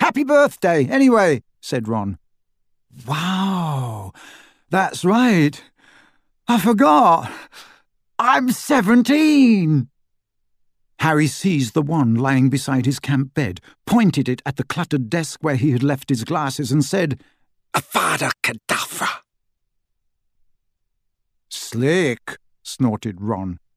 Happy birthday, anyway, said Ron. Wow, that's right. I forgot. I'm 17. Harry seized the wand lying beside his camp bed, pointed it at the cluttered desk where he had left his glasses, and said, Avada Kedavra. Slick, snorted Ron.